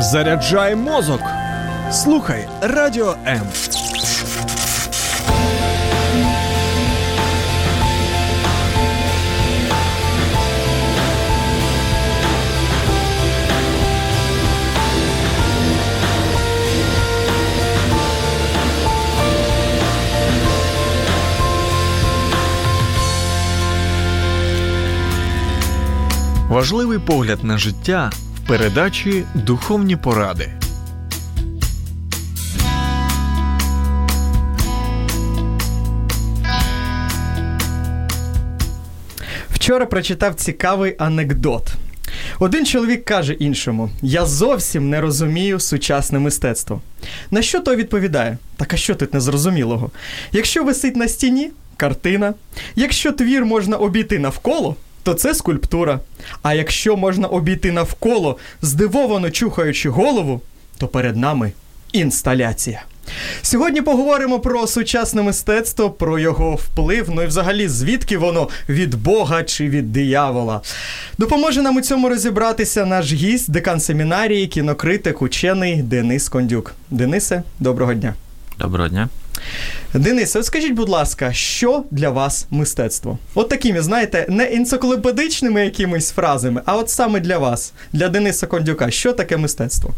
Заряджай мозок. Слухай Радіо М. Важливий погляд на життя в передачі «Духовні поради». Вчора прочитав цікавий анекдот. Один чоловік каже іншому: «Я зовсім не розумію сучасне мистецтво». На що той відповідає: «Так а що тут незрозумілого? Якщо висить на стіні – картина. Якщо твір можна обійти навколо, то це скульптура. А якщо можна обійти навколо, здивовано чухаючи голову, то перед нами інсталяція». Сьогодні поговоримо про сучасне мистецтво, про його вплив, ну і взагалі звідки воно, від Бога чи від диявола. Допоможе нам у цьому розібратися наш гість, декан семінарії, кінокритик, учений Денис Кондюк. Денисе, доброго дня. Доброго дня. Денисе, от скажіть, будь ласка, що для вас мистецтво? От такими, знаєте, не енциклопедичними якимись фразами, а от саме для вас, для Дениса Кондюка, що таке мистецтво?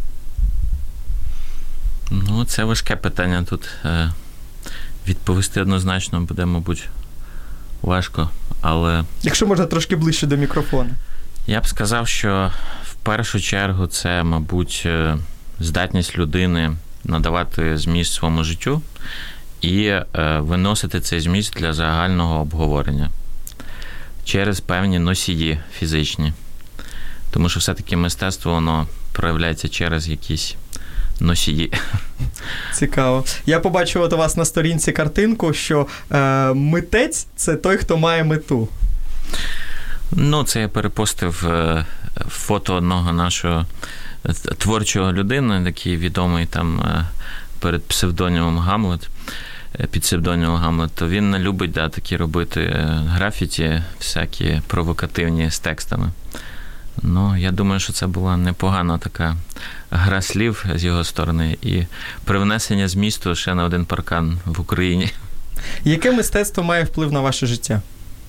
Ну, це важке питання. Тут відповісти однозначно буде, мабуть, важко, але... Якщо можна трошки ближче до мікрофону. Я б сказав, що в першу чергу це, мабуть, здатність людини надавати зміст своєму життю і виносити цей зміст для загального обговорення через певні носії фізичні. Тому що все-таки мистецтво, воно проявляється через якісь носії. Цікаво. Я побачив от у вас на сторінці картинку, що митець – це той, хто має мету. Ну, це я перепостив фото одного нашого творчого людини, такий відомий там перед псевдонімом Гамлет, під псевдонімом Гамлет, то він не любить такі робити графіті, всякі провокативні з текстами. Ну, я думаю, що це була непогана така гра слів з його сторони і привнесення змісту ще на один паркан в Україні. Яке мистецтво має вплив на ваше життя?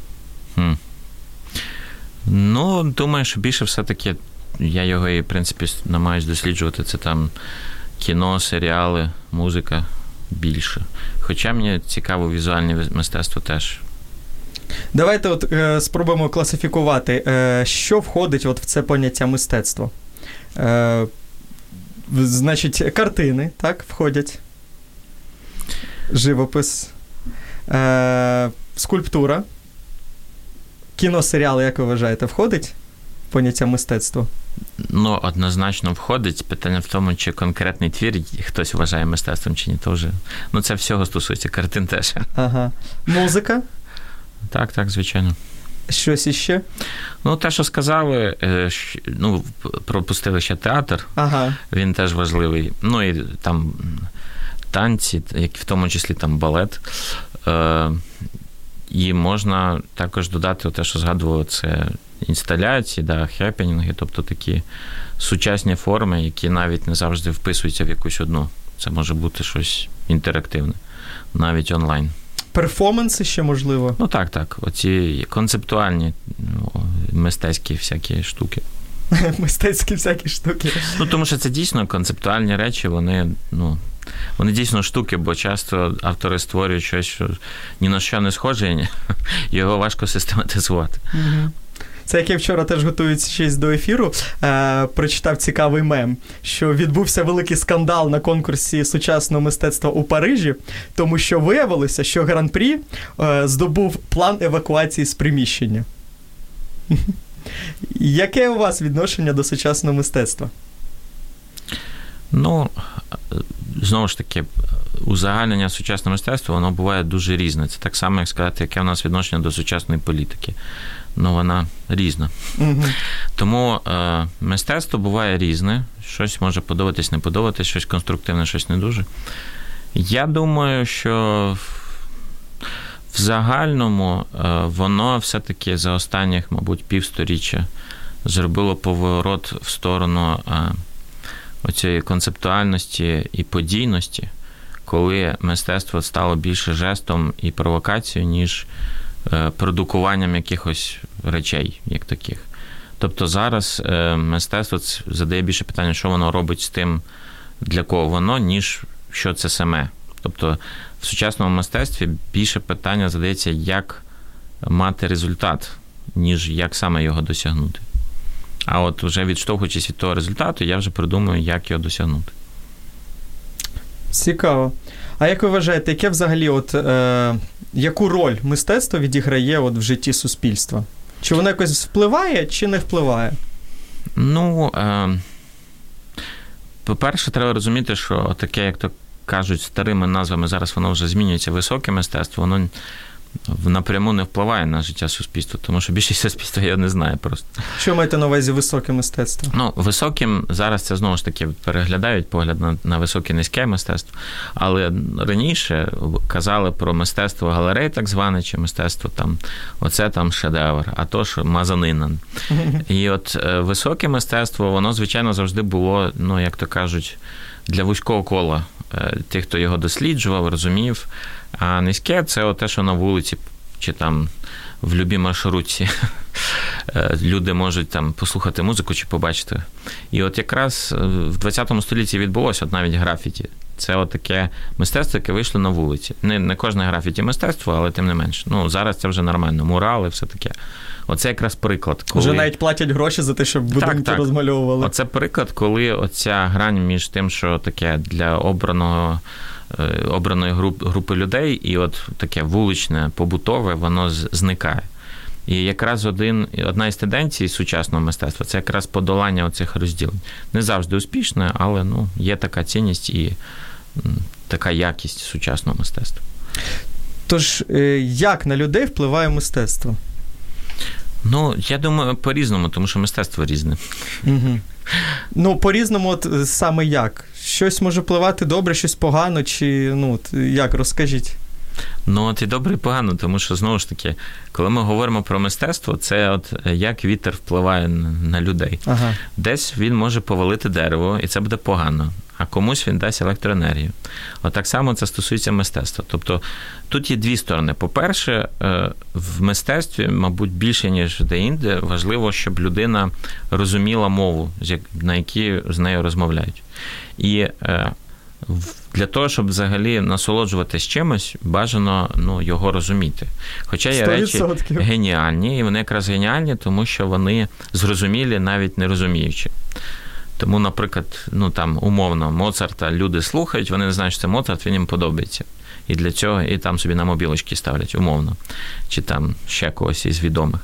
Ну, думаю, що більше все-таки я його і, в принципі, намагаюсь досліджувати. Це там кіно, серіали, музика більше. Хоча мені цікаво візуальне мистецтво теж. Давайте от спробуємо класифікувати, що входить от в це поняття мистецтво. Значить, картини, так, входять. Живопис. Скульптура. Кіно, серіали, як ви вважаєте, входить в поняття мистецтва? Ну, однозначно входить. Питання в тому, чи конкретний твір хтось вважає мистецтвом, чи ні, то вже. Ну, це всього стосується, картин теж. Ага. Музика? Так, звичайно. Щось іще? Ну, те, що сказали, ну, пропустили ще театр, ага. Він теж важливий. Ну, і там танці, в тому числі там балет. І можна також додати те, що згадували, це інсталяції, хепенінги, тобто такі сучасні форми, які навіть не завжди вписуються в якусь одну. Це може бути щось інтерактивне, навіть онлайн. Перформанси ще можливо? Ну, так. Оці концептуальні мистецькі всякі штуки. Мистецькі всякі штуки. Ну, тому що це дійсно концептуальні речі, вони дійсно штуки, бо часто автори створюють щось, що ні на що не схоже, його важко систематизувати. Угу. Це, як я вчора теж готуючись до ефіру, прочитав цікавий мем, що відбувся великий скандал на конкурсі сучасного мистецтва у Парижі, тому що виявилося, що Гран-прі здобув план евакуації з приміщення. Яке у вас відношення до сучасного мистецтва? Ну, знову ж таки, узагальнення сучасного мистецтва, воно буває дуже різне. Це так само, як сказати, яке в нас відношення до сучасної політики. Ну, вона різна. Угу. Тому мистецтво буває різне. Щось може подобатись, не подобатись, щось конструктивне, щось не дуже. Я думаю, що в загальному воно все-таки за останніх, мабуть, півсторіччя зробило поворот в сторону оцієї концептуальності і подійності, коли мистецтво стало більше жестом і провокацією, ніж продукуванням якихось речей, як таких. Тобто зараз мистецтво задає більше питання, що воно робить з тим, для кого воно, ніж що це саме. Тобто в сучасному мистецтві більше питання задається, як мати результат, ніж як саме його досягнути. А от вже відштовхуючись від того результату, я вже придумую, як його досягнути. Цікаво. А як ви вважаєте, яке взагалі яку роль мистецтво відіграє в житті суспільства? Чи воно якось впливає, чи не впливає? Ну, по-перше, треба розуміти, що таке, як то кажуть старими назвами, зараз воно вже змінюється, високе мистецтво, воно напряму не впливає на життя суспільства, тому що більшість суспільства я не знаю просто. Що маєте на увазі високе мистецтво? Ну, високим зараз це знову ж таки переглядають погляд на високе низьке мистецтво, але раніше казали про мистецтво галерей так зване, чи мистецтво там, оце там шедевр, а то ж мазанина. І от високе мистецтво, воно, звичайно, завжди було, ну, як то кажуть, для вузького кола тих, хто його досліджував, розумів. А низьке – це те, що на вулиці чи там в любій маршрутці люди можуть там послухати музику чи побачити. І от якраз в 20 столітті відбулося навіть графіті. Це таке мистецтво, яке вийшло на вулиці. Не кожне графіті мистецтво, але тим не менш. Ну, зараз це вже нормально. Мурали, все таке. Оце якраз приклад. Коли... Вже навіть платять гроші за те, щоб будинки розмальовували. Оце приклад, коли оця грань між тим, що таке для обраної групи людей, і от таке вуличне, побутове, воно зникає. І якраз одна із тенденцій сучасного мистецтва – це якраз подолання оцих розділень. Не завжди успішне, але є така цінність і така якість сучасного мистецтва. Тож, як на людей впливає мистецтво? Ну, я думаю, по-різному, тому що мистецтво різне. Угу. Ну, по-різному саме як? Щось може впливати добре, щось погано, чи, як, розкажіть? Ну, і добре, і погано, тому що, знову ж таки, коли ми говоримо про мистецтво, це як вітер впливає на людей. Ага. Десь він може повалити дерево, і це буде погано, а комусь він дасть електроенергію. Так само це стосується мистецтва. Тобто, тут є дві сторони. По-перше, в мистецтві, мабуть, більше, ніж де-інде, важливо, щоб людина розуміла мову, на якій з нею розмовляють. І для того, щоб взагалі насолоджуватись чимось, бажано його розуміти. Хоча є 100%. Речі геніальні, і вони якраз геніальні, тому що вони зрозумілі, навіть не розуміючи. Тому, наприклад, умовно, Моцарта люди слухають, вони не знають, що це Моцарт, він їм подобається. І для цього, і там собі на мобілочки ставлять, умовно. Чи там ще когось із відомих.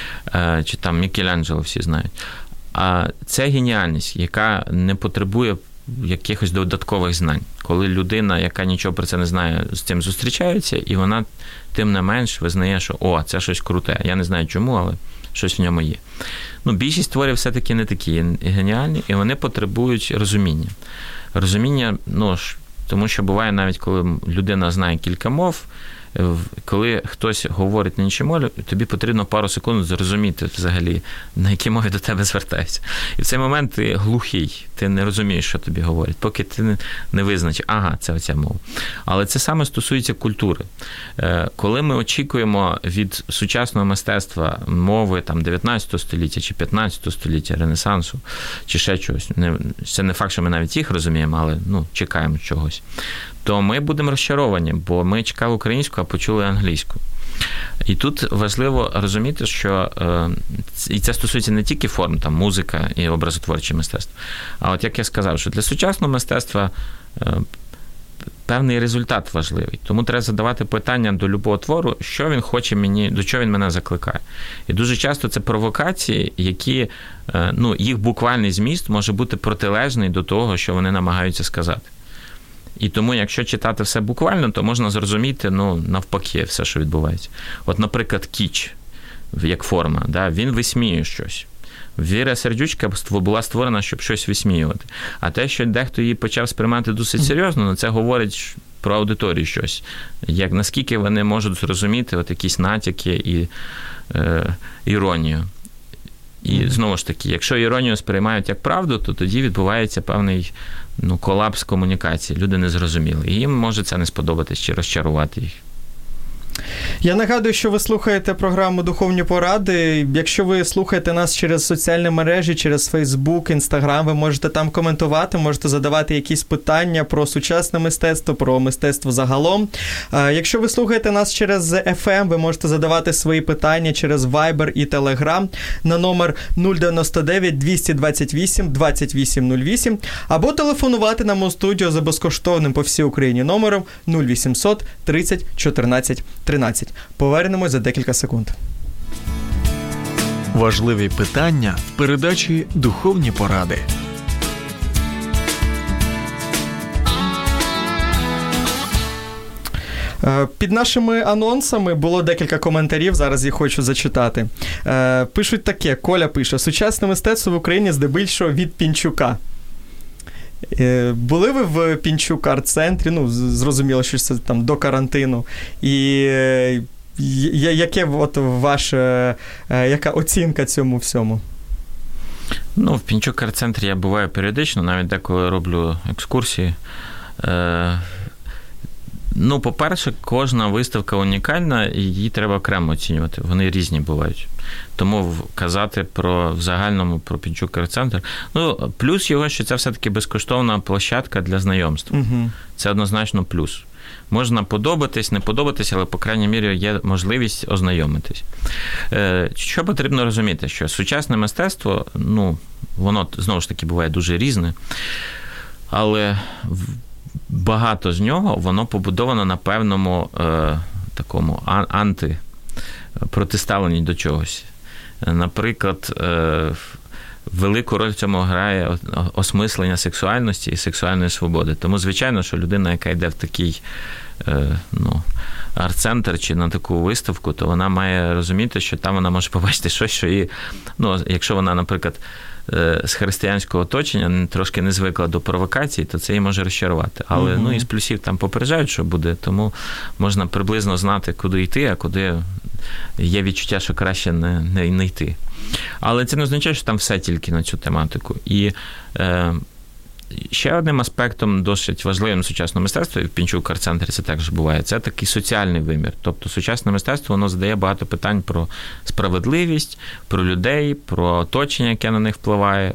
Чи там Мікеланджело всі знають. А це геніальність, яка не потребує якихось додаткових знань. Коли людина, яка нічого про це не знає, з цим зустрічається, і вона тим не менш визнає, що це щось круте. Я не знаю чому, але щось в ньому є. Більшість творів все-таки не такі геніальні, і вони потребують розуміння. Розуміння, тому що буває навіть, коли людина знає кілька мов, коли хтось говорить на іншій мові, тобі потрібно пару секунд зрозуміти взагалі, на якій мові до тебе звертаються. І в цей момент ти глухий, ти не розумієш, що тобі говорять, поки ти не визначиш, це оця мова. Але це саме стосується культури. Коли ми очікуємо від сучасного мистецтва мови 19 століття чи 15 століття, Ренесансу, чи ще чогось, це не факт, що ми навіть їх розуміємо, але чекаємо чогось, то ми будемо розчаровані, бо ми чекали українську, а почули англійську. І тут важливо розуміти, що і це стосується не тільки форм, музика і образотворче мистецтво, а от як я сказав, що для сучасного мистецтва певний результат важливий. Тому треба задавати питання до любого твору, що він хоче мені, до чого він мене закликає. І дуже часто це провокації, які, їх буквальний зміст може бути протилежний до того, що вони намагаються сказати. І тому, якщо читати все буквально, то можна зрозуміти, навпаки, все, що відбувається. От, наприклад, кіч, як форма, він висміює щось. Віра Сердючка була створена, щоб щось висміювати. А те, що дехто її почав сприймати досить серйозно, це говорить про аудиторію щось. Наскільки вони можуть зрозуміти якісь натяки і іронію. І знову ж таки, якщо іронію сприймають як правду, то тоді відбувається певний колапс комунікації. Люди не зрозуміли. І їм може це не сподобатись чи розчарувати їх. Я нагадую, що ви слухаєте програму «Духовні поради». Якщо ви слухаєте нас через соціальні мережі, через Facebook, Instagram, ви можете там коментувати, можете задавати якісь питання про сучасне мистецтво, про мистецтво загалом. Якщо ви слухаєте нас через FM, ви можете задавати свої питання через Viber і Telegram на номер 099 228 2808 або телефонувати нам у студію за безкоштовним по всій Україні номером 0800 30 14 13. Повернемось за декілька секунд. Важливі питання в передачі «Духовні поради». Під нашими анонсами було декілька коментарів, зараз їх хочу зачитати. Пишуть таке, Коля пише: «Сучасне мистецтво в Україні здебільшого від Пінчука». Були ви в Пінчук арт-центрі? Ну, зрозуміло, що це там до карантину. І яке от яка оцінка цьому всьому? Ну, в Пінчук арт-центрі я буваю періодично, навіть деколи роблю екскурсії. Ну, по-перше, кожна виставка унікальна, і її треба окремо оцінювати. Вони різні бувають. Тому казати в загальному про Пінчук арт-центр. Ну, плюс його, що це все-таки безкоштовна площадка для знайомства. Угу. Це однозначно плюс. Можна подобатись, не подобатись, але, по крайній мірі, є можливість ознайомитись. Що потрібно розуміти? Що сучасне мистецтво, ну, воно, знову ж таки, буває дуже різне, але багато з нього, воно побудовано на певному такому протиставленні до чогось. Наприклад, велику роль в цьому грає осмислення сексуальності і сексуальної свободи. Тому, звичайно, що людина, яка йде в такий арт-центр чи на таку виставку, то вона має розуміти, що там вона може побачити щось, що її, якщо вона, наприклад, з християнського оточення трошки не звикла до провокацій, то це її може розчарувати. Але із плюсів там попереджають, що буде, тому можна приблизно знати, куди йти, а куди є відчуття, що краще не йти. Але це не означає, що там все тільки на цю тематику. І ще одним аспектом досить важливим сучасного мистецтва, і в Пінчук арт-центрі це також буває, це такий соціальний вимір. Тобто сучасне мистецтво, воно задає багато питань про справедливість, про людей, про оточення, яке на них впливає.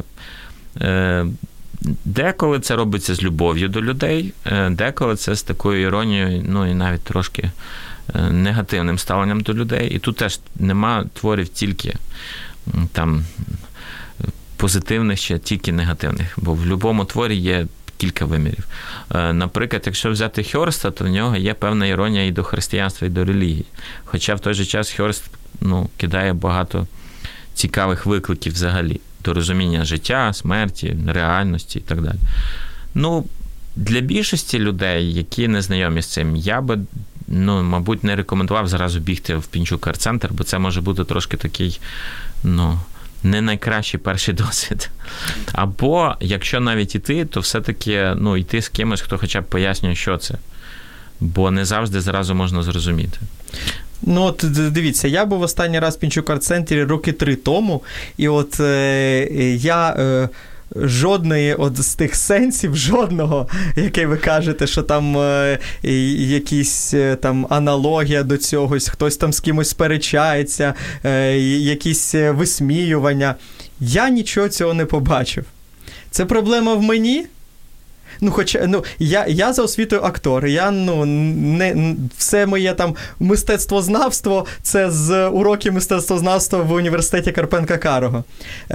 Деколи це робиться з любов'ю до людей, деколи це з такою іронією, і навіть трошки негативним ставленням до людей. І тут теж нема творів тільки там позитивних чи тільки негативних, бо в будь-якому творі є кілька вимірів. Наприклад, якщо взяти Хьорста, то в нього є певна іронія і до християнства, і до релігії. Хоча в той же час Хьорст кидає багато цікавих викликів взагалі до розуміння життя, смерті, реальності і так далі. Для більшості людей, які не знайомі з цим, я би, мабуть, не рекомендував зразу бігти в Пінчук арт-центр, бо це може бути трошки такий, не найкращий перший досвід. Або, якщо навіть іти, то все-таки, йти з кимось, хто хоча б пояснює, що це. Бо не завжди зразу можна зрозуміти. Дивіться, я був останній раз в Пінчук арт-центрі роки 3 тому, і я жодної з тих сенсів, жодного, який ви кажете, що там якісь там аналогія до цьогось, хтось там з кимось сперечається, якісь висміювання. Я нічого цього не побачив. Це проблема в мені? Я за освітою актор, все моє там мистецтвознавство це з уроків мистецтвознавства в університеті Карпенка-Карого.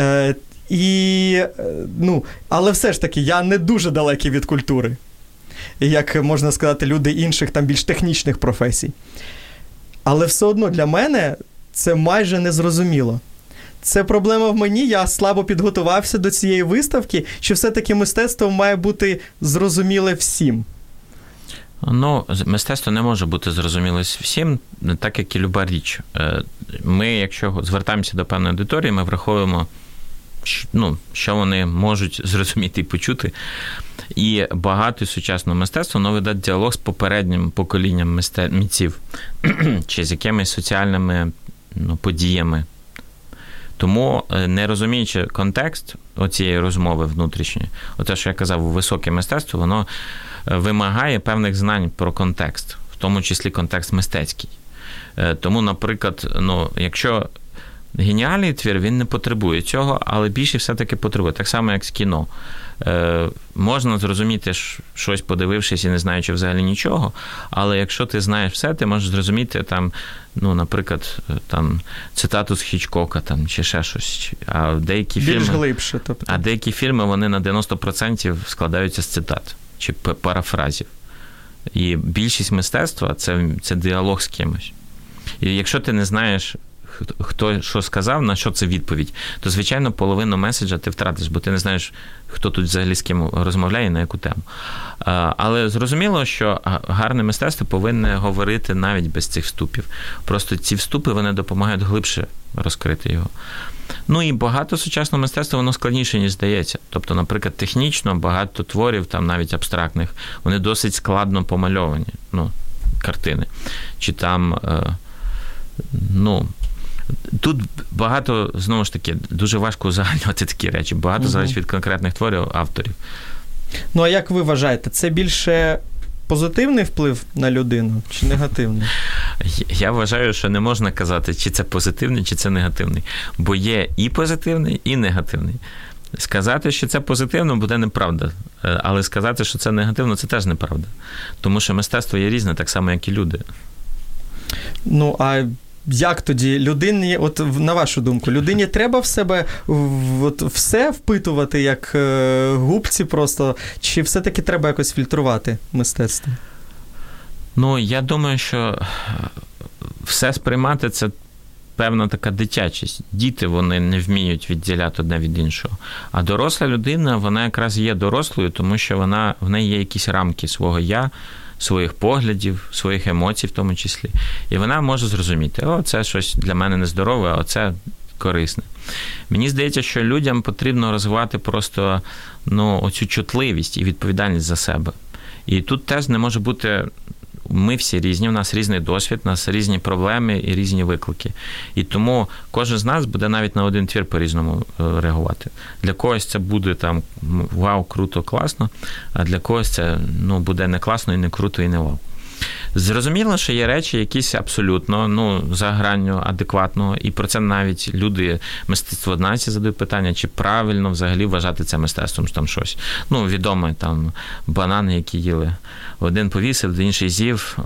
Але все ж таки, я не дуже далекий від культури, як можна сказати, люди інших, там більш технічних професій. Але все одно для мене це майже незрозуміло. Це проблема в мені, я слабо підготувався до цієї виставки, чи все-таки мистецтво має бути зрозуміле всім? Мистецтво не може бути зрозуміле всім, так як і люба річ. Ми, якщо звертаємося до певної аудиторії, ми враховуємо, що вони можуть зрозуміти і почути. І багато сучасного мистецтва, воно веде діалог з попереднім поколінням митців, чи з якимись соціальними подіями. Тому, не розуміючи контекст оцієї розмови внутрішньої, оте, що я казав, високе мистецтво, воно вимагає певних знань про контекст, в тому числі контекст мистецький. Тому, наприклад, якщо геніальний твір, він не потребує цього, але більше все-таки потребує. Так само, як з кіно. Можна зрозуміти щось, подивившись і не знаючи взагалі нічого, але якщо ти знаєш все, ти можеш зрозуміти там, наприклад, там цитату з Хічкока там, чи ще щось. А деякі більш глибше. Тобто. А деякі фільми, вони на 90% складаються з цитат чи парафразів. І більшість мистецтва – це діалог з кимось. І якщо ти не знаєш, хто що сказав, на що це відповідь, то, звичайно, половину меседжа ти втратиш, бо ти не знаєш, хто тут взагалі з ким розмовляє, на яку тему. Але зрозуміло, що гарне мистецтво повинне говорити навіть без цих вступів. Просто ці вступи, вони допомагають глибше розкрити його. І багато сучасного мистецтва, воно складніше, ніж здається. Тобто, наприклад, технічно багато творів, там навіть абстрактних, вони досить складно помальовані, картини. Чи там, тут багато, знову ж таки, дуже важко узагальнювати такі речі. Багато залежить від конкретних творів авторів. А як ви вважаєте, це більше позитивний вплив на людину чи негативний? Я вважаю, що не можна казати, чи це позитивний, чи це негативний. Бо є і позитивний, і негативний. Сказати, що це позитивно, буде неправда. Але сказати, що це негативно, це теж неправда. Тому що мистецтво є різне, так само, як і люди. А як тоді людині, на вашу думку, людині треба в себе все впитувати, як губці просто, чи все-таки треба якось фільтрувати мистецтво? Я думаю, що все сприймати – це певна така дитячість. Діти, вони не вміють відділяти одне від іншого. А доросла людина, вона якраз є дорослою, тому що в неї є якісь рамки свого «я», своїх поглядів, своїх емоцій в тому числі. І вона може зрозуміти, це щось для мене нездорове, а це корисне. Мені здається, що людям потрібно розвивати просто оцю чутливість і відповідальність за себе. І тут теж не може бути... Ми всі різні, у нас різний досвід, у нас різні проблеми і різні виклики. І тому кожен з нас буде навіть на один твір по-різному реагувати. Для когось це буде там вау, круто, класно, а для когось це буде не класно, і не круто, і не вау. Зрозуміло, що є речі якісь абсолютно за гранню адекватного, і про це навіть люди, мистецтвознавці задають питання, чи правильно взагалі вважати це мистецтвом, там щось. Відомо, там, банани, які їли. Один повісив, інший з'їв.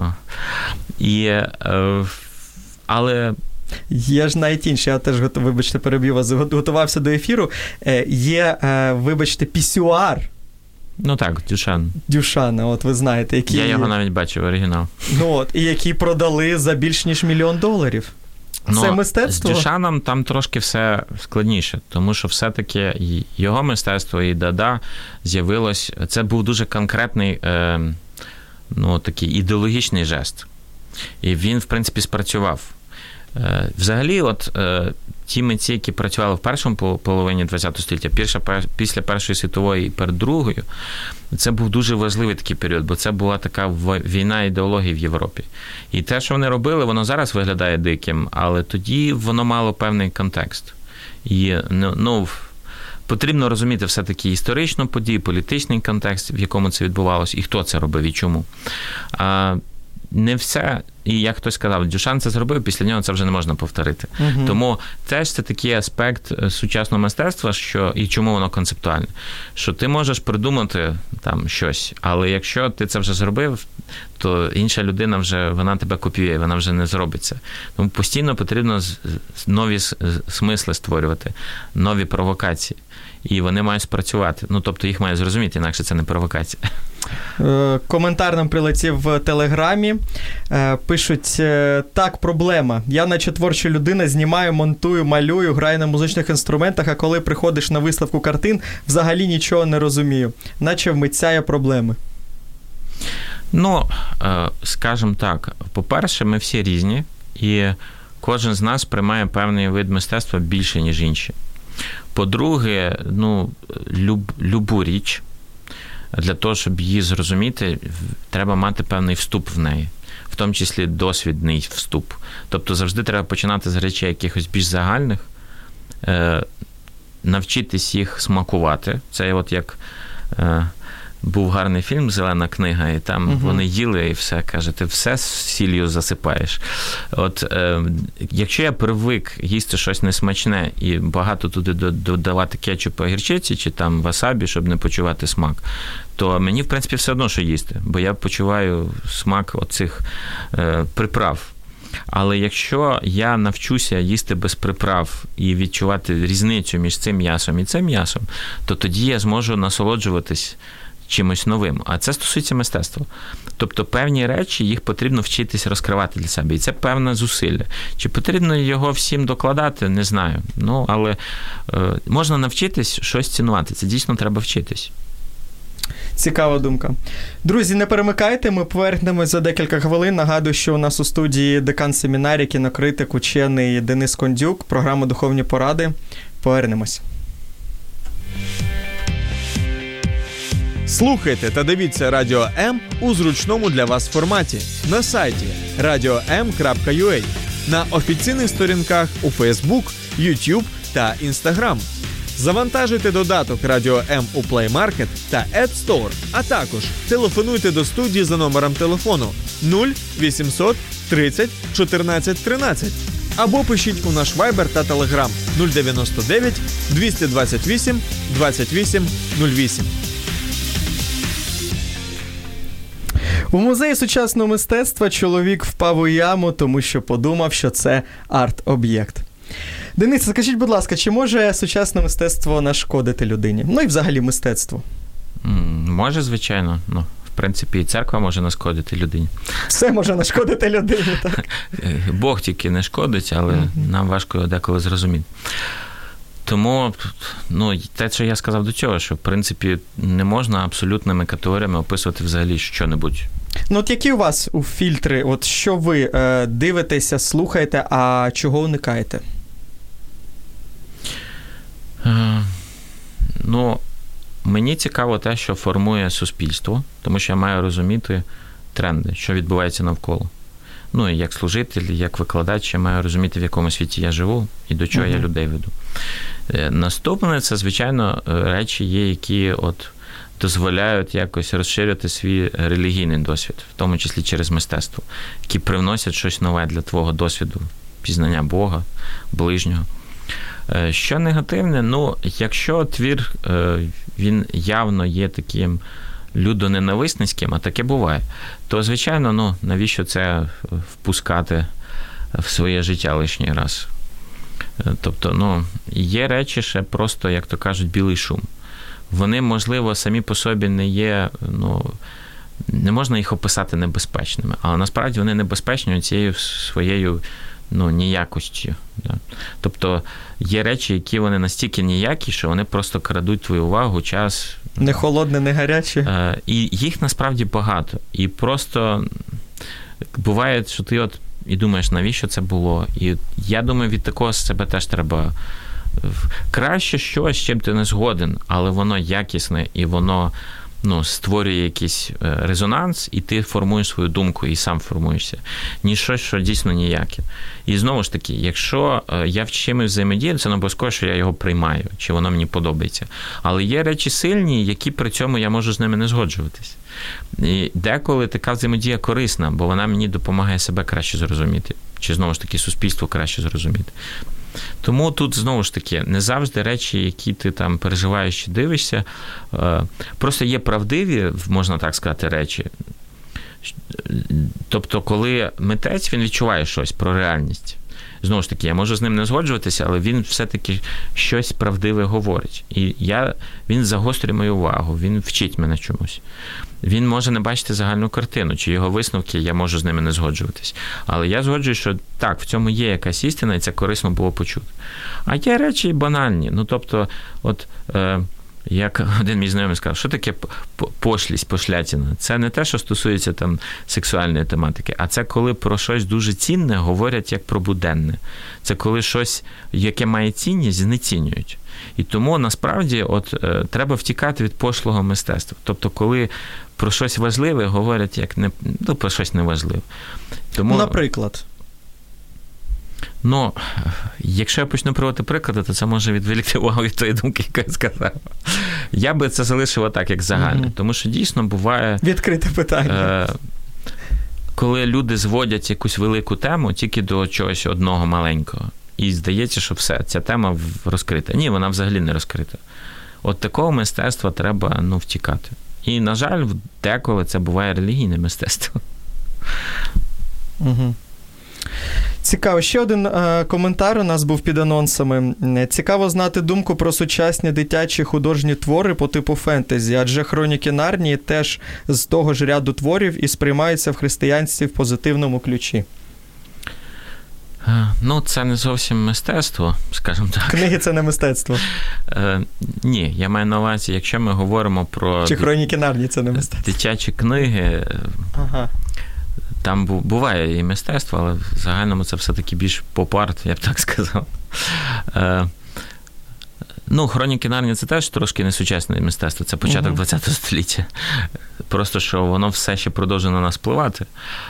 Але... Є ж навіть інші, я теж, вибачте, переб'ю вас, готувався до ефіру. Є, вибачте, пісюар. Так, Дюшан. Дюшана, ви знаєте, який... Я його навіть бачив, оригінал. І які продали за більш ніж $1 мільйон. Це мистецтво? З Дюшаном там трошки все складніше, тому що все-таки його мистецтво і Дада з'явилось... Це був дуже конкретний, такий ідеологічний жест. І він, в принципі, спрацював. Взагалі, ті митці, які працювали в першому половині ХХ століття, після Першої світової і перед Другою, це був дуже важливий такий період, бо це була така війна ідеології в Європі. І те, що вони робили, воно зараз виглядає диким, але тоді воно мало певний контекст. І, потрібно розуміти все-таки історичну подію, політичний контекст, в якому це відбувалося, і хто це робив, і чому. Не все, і як хтось сказав, Дюшан це зробив, після нього це вже не можна повторити. Угу. Тому теж це такий аспект сучасного мистецтва, і чому воно концептуальне. Що ти можеш придумати там щось, але якщо ти це вже зробив, то інша людина вона тебе копіює, вона вже не зробить це. Тому постійно потрібно нові смисли створювати, нові провокації. І вони мають спрацювати. Тобто їх мають зрозуміти, інакше це не провокація. Коментар нам прилетів в Телеграмі. Пишуть, так, проблема. Я наче творча людина, знімаю, монтую, малюю, граю на музичних інструментах, а коли приходиш на виставку картин, взагалі нічого не розумію. Наче в митця є проблеми. Скажімо так, по-перше, ми всі різні, і кожен з нас приймає певний вид мистецтва більше, ніж інші. По-друге, любу річ, для того, щоб її зрозуміти, треба мати певний вступ в неї, в тому числі досвідний вступ. Тобто завжди треба починати з речей якихось більш загальних, навчитись їх смакувати. Це от як був гарний фільм «Зелена книга», і там вони їли і все, каже, ти все з сіллю засипаєш. От якщо я привик їсти щось несмачне і багато туди додавати кетчупу, гірчиці чи там васабі, щоб не почувати смак, то мені, в принципі, все одно, що їсти, бо я почуваю смак оцих приправ. Але якщо я навчуся їсти без приправ і відчувати різницю між цим м'ясом і цим м'ясом, то тоді я зможу насолоджуватись чимось новим. А це стосується мистецтва. Тобто певні речі, їх потрібно вчитись розкривати для себе. І це певне зусилля. Чи потрібно його всім докладати? Не знаю. Але можна навчитись щось цінувати. Це дійсно треба вчитись. Цікава думка. Друзі, не перемикайте, ми повернемось за декілька хвилин. Нагадую, що у нас у студії декан семінарії, кінокритик, учений Денис Кондюк, програма «Духовні поради». Повернемось. Слухайте та дивіться Радіо М у зручному для вас форматі на сайті radio.m.ua, на офіційних сторінках у Facebook, YouTube та Instagram. Завантажуйте додаток Радіо М у Play Market та App Store, а також телефонуйте до студії за номером телефону 0800 30 14 13 або пишіть у наш Viber та Telegram 099 228 28 08. У музеї сучасного мистецтва чоловік впав у яму, тому що подумав, що це арт-об'єкт. Денис, скажіть, будь ласка, чи може сучасне мистецтво нашкодити людині? І взагалі мистецтво? Може, звичайно. В принципі, і церква може нашкодити людині. Все може нашкодити людині, так? Бог тільки не шкодить, але нам важко його деколи зрозуміти. Тому, те, що я сказав до цього, що, в принципі, не можна абсолютними категоріями описувати взагалі що-небудь. От які у вас у фільтри, от що ви дивитеся, слухаєте, а чого уникаєте? Мені цікаво те, що формує суспільство, тому що я маю розуміти тренди, що відбувається навколо. І як служитель, як викладач, я маю розуміти, в якому світі я живу і до чого я людей веду. Наступне, це, звичайно, речі є, які дозволяють якось розширювати свій релігійний досвід, в тому числі через мистецтво, які привносять щось нове для твого досвіду, пізнання Бога, ближнього. Що негативне? Якщо твір, він явно є таким людоненависницьким, а таке буває, то, звичайно, навіщо це впускати в своє життя лишній раз? Тобто, є речі ще просто, як то кажуть, білий шум. Вони, можливо, самі по собі не є, не можна їх описати небезпечними, але насправді вони небезпечні цією своєю ніякостю. Да? Тобто є речі, які вони настільки ніякі, що вони просто крадуть твою увагу, час. Не холодне, не гаряче. І їх насправді багато. І просто буває, що ти і думаєш, навіщо це було. І я думаю, від такого себе теж треба краще щось, з чим ти не згоден, але воно якісне і воно створює якийсь резонанс, і ти формуєш свою думку, і сам формуєшся, ніж щось, що дійсно ніяке. І знову ж таки, якщо я в чимось взаємодію, це не обов'язково, що я його приймаю, чи воно мені подобається. Але є речі сильні, які при цьому я можу з ними не згоджуватись. І деколи така взаємодія корисна, бо вона мені допомагає себе краще зрозуміти, чи знову ж таки суспільство краще зрозуміти. Тому тут, знову ж таки, не завжди речі, які ти там переживаєш чи дивишся, просто є правдиві, можна так сказати, речі. Тобто, коли митець, він відчуває щось про реальність. Знову ж таки, я можу з ним не згоджуватися, але він все-таки щось правдиве говорить. І він загострює мою увагу, він вчить мене чомусь. Він може не бачити загальну картину, чи його висновки, я можу з ними не згоджуватись. Але я згоджуюсь, що так, в цьому є якась істина, і це корисно було почути. А є речі банальні. Тобто, як один мій знайомий сказав, що таке пошлість, пошлятина? Це не те, що стосується там сексуальної тематики, а це коли про щось дуже цінне говорять як про буденне. Це коли щось, яке має цінність, знецінюють. І тому, насправді, треба втікати від пошлого мистецтва. Тобто, коли про щось важливе говорять як про щось неважливе. Тому, наприклад? Ну, якщо я почну приводити приклади, то це може відволікти увагу від тої думки, яку я сказав. Я би це залишив отак, як загальне. Тому що дійсно буває... Відкрите питання. Коли люди зводять якусь велику тему тільки до чогось одного маленького. І здається, що все, ця тема розкрита. Ні, вона взагалі не розкрита. От такого мистецтва треба, втікати. І, на жаль, деколи це буває релігійне мистецтво. Угу. Цікаво. Ще один коментар у нас був під анонсами. Цікаво знати думку про сучасні дитячі художні твори по типу фентезі, адже «Хроніки Нарнії» теж з того ж ряду творів і сприймаються в християнстві в позитивному ключі. Це не зовсім мистецтво, скажімо так. Книги – це не мистецтво. Ні, я маю на увазі, якщо ми говоримо про... Чи «Хроніки Нарнії» – це не мистецтво? Дитячі книги... Ага. Там буває і мистецтво, але в загальному це все-таки більш поп-арт, я б так сказав. «Хроніки Нарнії» – це теж трошки несучасне мистецтво, це початок ХХ століття. Просто, що воно все ще продовжує на нас впливати.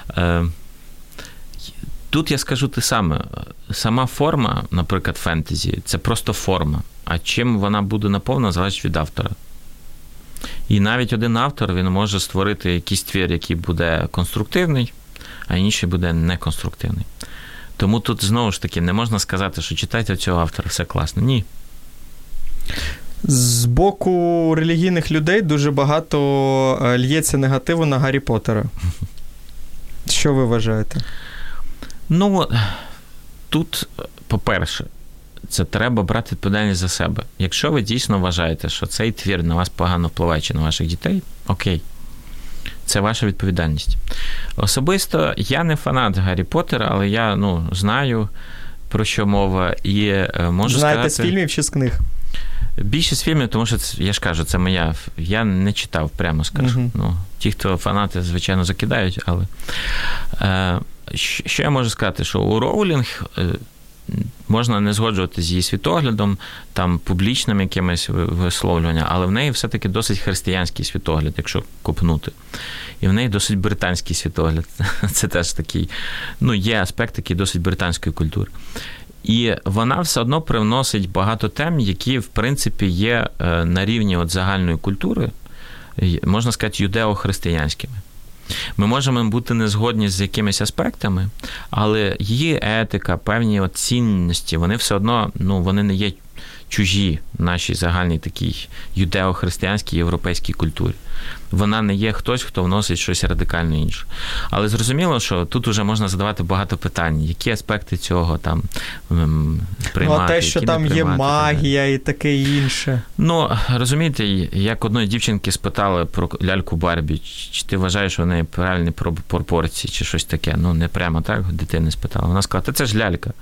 Тут я скажу те саме. Сама форма, наприклад, фентезі, це просто форма. А чим вона буде наповнена, залежить від автора. І навіть один автор, він може створити якийсь твір, який буде конструктивний, а інший буде неконструктивний. Тому тут, знову ж таки, не можна сказати, що читайте цього автора, все класно. Ні. З боку релігійних людей дуже багато лється негативу на Гаррі Поттера. Що ви вважаєте? Тут, по-перше, це треба брати відповідальність за себе. Якщо ви дійсно вважаєте, що цей твір на вас погано впливає чи на ваших дітей, окей. Це ваша відповідальність. Особисто я не фанат Гаррі Поттера, але я, знаю, про що мова. І можу Знаєте сказати... з фільмів чи з книг? Більше з фільмів, тому що, я ж кажу, це моя... Я не читав, прямо скажу. Ті, хто фанати, звичайно, закидають, але... Що я можу сказати? Що у Роулінг можна не згоджуватися з її світоглядом, там, публічним якимось висловлюванням, але в неї все-таки досить християнський світогляд, якщо копнути. І в неї досить британський світогляд. Це теж такий, є аспект такий досить британської культури. І вона все одно привносить багато тем, які, в принципі, є на рівні загальної культури, можна сказати, юдео-християнськими. Ми можемо бути не згодні з якимись аспектами, але її етика, певні цінності, вони все одно, вони не є чужі нашій загальній такій юдео-християнській європейській культурі. Вона не є хтось, хто вносить щось радикально інше. Але зрозуміло, що тут вже можна задавати багато питань. Які аспекти цього там приймати, а те, що там є магія і таке інше. Розумієте, як одної дівчинки спитали про ляльку Барбі, чи ти вважаєш, що в неї правильні пропорції, чи щось таке. Не прямо так дитини спитала. Вона сказала, це ж лялька.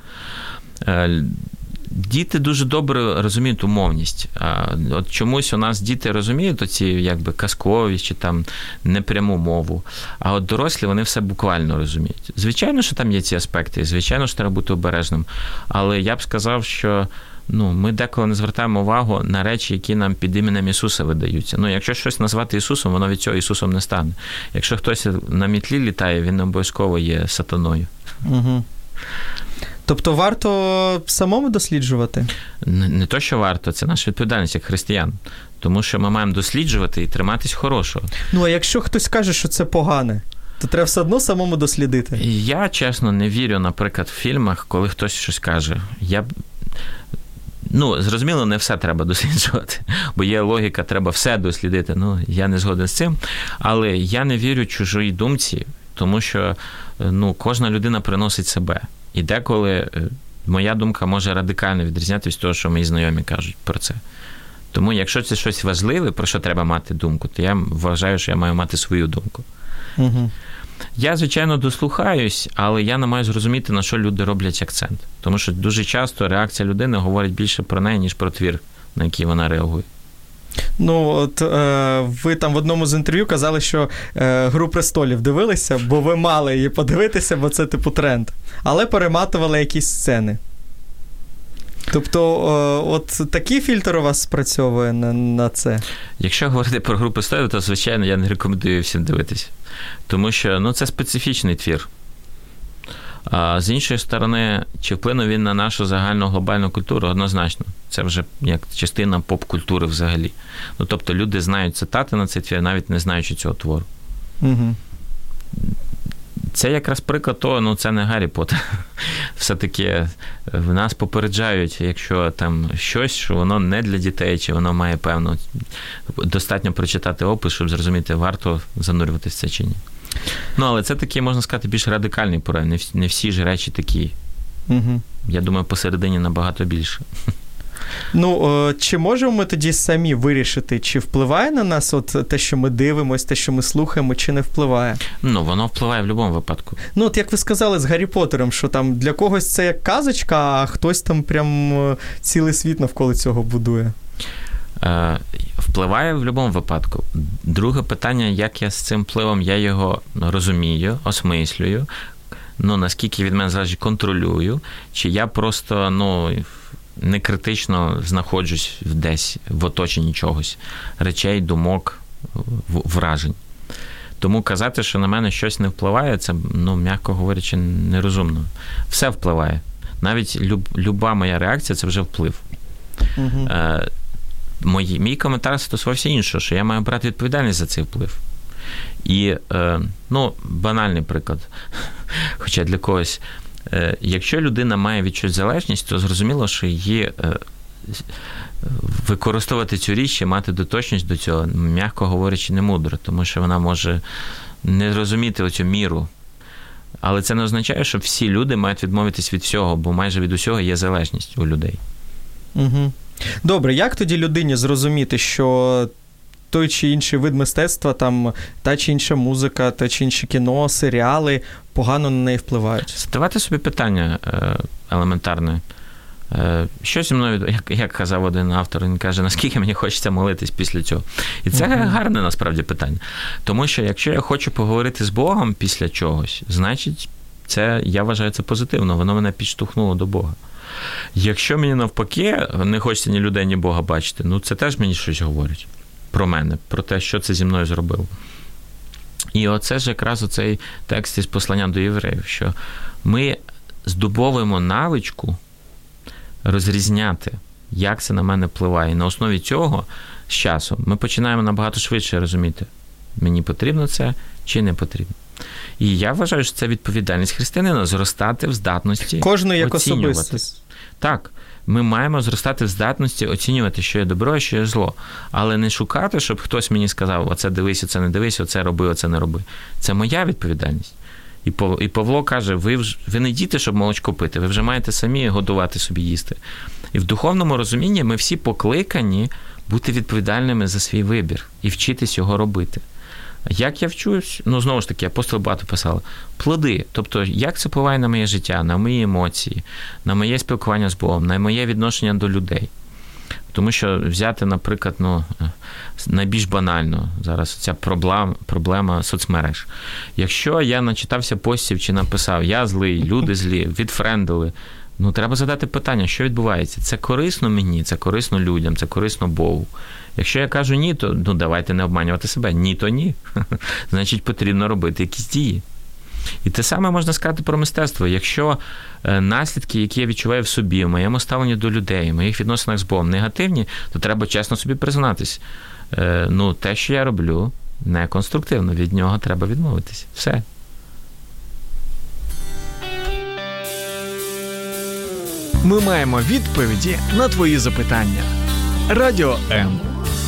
Діти дуже добре розуміють умовність. От чомусь у нас діти розуміють оці казкові чи там непряму мову, а от дорослі вони все буквально розуміють. Звичайно, що там є ці аспекти, звичайно, що треба бути обережним, але я б сказав, що ми деколи не звертаємо увагу на речі, які нам під іменем Ісуса видаються. Якщо щось назвати Ісусом, воно від цього Ісусом не стане. Якщо хтось на мітлі літає, він обов'язково є сатаною. Угу. Тобто варто самому досліджувати? Не то, що варто, це наша відповідальність як християн. Тому що ми маємо досліджувати і триматись хорошого. А якщо хтось каже, що це погане, то треба все одно самому дослідити. Я, чесно, не вірю, наприклад, в фільмах, коли хтось щось каже. Зрозуміло, не все треба досліджувати, бо є логіка, треба все дослідити. Я не згоден з цим. Але я не вірю чужій думці, тому що кожна людина приносить себе. І деколи моя думка може радикально відрізнятися від того, що мої знайомі кажуть про це. Тому якщо це щось важливе, про що треба мати думку, то я вважаю, що я маю мати свою думку. Угу. Я, звичайно, дослухаюсь, але я не маю зрозуміти, на що люди роблять акцент. Тому що дуже часто реакція людини говорить більше про неї, ніж про твір, на який вона реагує. Ви там в одному з інтерв'ю казали, що «Гру престолів» дивилися, бо ви мали її подивитися, бо це тренд. Але перематували якісь сцени. Тобто, такий фільтр у вас спрацьовує на це? Якщо говорити про «Гру престолів», то, звичайно, я не рекомендую всім дивитися. Тому що, це специфічний твір. А з іншої сторони, чи вплинув він на нашу загальну глобальну культуру? Однозначно. Це вже як частина поп-культури взагалі. Ну, тобто люди знають цитати на цей твір, навіть не знаючи цього твору. Угу. Це якраз приклад того, ну це не Гаррі Поттер. Все-таки в нас попереджають, якщо там щось, що воно не для дітей, чи воно має певну... Достатньо прочитати опис, щоб зрозуміти, варто занурюватися в це чи ні. Ну, але це такий, можна сказати, більш радикальний прояв. Не всі ж речі такі. Угу. Я думаю, посередині набагато більше. Ну, чи можемо ми тоді самі вирішити, чи впливає на нас от те, що ми дивимося, те, що ми слухаємо, чи не впливає? Ну, воно впливає в будь-якому випадку. Ну, от як ви сказали з Гаррі Поттером, що там для когось це як казочка, а хтось там прям цілий світ навколо цього будує. Впливає в будь-якому випадку. Друге питання, як я з цим впливом, я його розумію, осмислюю, ну, наскільки від мене залежить, контролюю, чи я просто, ну, не критично знаходжусь десь в оточенні чогось, речей, думок, вражень. Тому казати, що на мене щось не впливає, це, ну, м'яко говорячи, нерозумно. Все впливає. Навіть люба моя реакція – це вже вплив. Угу. Мій коментар стосувався іншого, що я маю брати відповідальність за цей вплив. І, ну, банальний приклад, хоча для когось, якщо людина має відчути залежність, то зрозуміло, що її використовувати цю річ і мати доточність до цього, м'яко говорячи, не мудро, тому що вона може не розуміти оцю міру. Але це не означає, що всі люди мають відмовитись від всього, бо майже від усього є залежність у людей. Угу. Добре, як тоді людині зрозуміти, що той чи інший вид мистецтва, там, та чи інша музика, та чи інше кіно, серіали погано на неї впливають? Задавати собі питання елементарне. Що зі мною, як казав один автор, він каже, наскільки мені хочеться молитись після цього. І це гарне, насправді, питання. Тому що, якщо я хочу поговорити з Богом після чогось, значить, це, я вважаю, це позитивно, воно мене підштовхнуло до Бога. Якщо мені навпаки не хочеться ні людей, ні Бога бачити, ну це теж мені щось говорить про мене, про те, що це зі мною зробило. І оце ж якраз оцей текст із послання до євреїв, що ми здобовуємо навичку розрізняти, як це на мене впливає. І на основі цього з часом ми починаємо набагато швидше розуміти, мені потрібно це чи не потрібно. І я вважаю, що це відповідальність християнина – зростати в здатності кожної як оцінювати. особистість. Так, ми маємо зростати в здатності оцінювати, що є добро, а що є зло. Але не шукати, щоб хтось мені сказав, оце дивись, оце не дивись, оце роби, оце не роби. Це моя відповідальність. І Павло каже, ви не діти, щоб молочко пити, ви вже маєте самі годувати собі їсти. І в духовному розумінні ми всі покликані бути відповідальними за свій вибір і вчитись його робити. Як я вчусь? Ну, знову ж таки, апостол багато писали. Плоди. Тобто, як це впливає на моє життя, на мої емоції, на моє спілкування з Богом, на моє відношення до людей. Тому що взяти, наприклад, ну, найбільш банально зараз ця проблема соцмереж. Якщо я начитався постів чи написав, я злий, люди злі, відфрендили, ну, треба задати питання, що відбувається? Це корисно мені, це корисно людям, це корисно Богу. Якщо я кажу ні, то ну, давайте не обманювати себе. Ні, то ні. Значить, потрібно робити якісь дії. І те саме можна сказати про мистецтво. Якщо наслідки, які я відчуваю в собі, в моєму ставленні до людей, в моїх відносинах з Богом негативні, то треба чесно собі признатись. Ну, те, що я роблю, не конструктивно. Від нього треба відмовитись. Все. Ми маємо відповіді на твої запитання. Радіо М.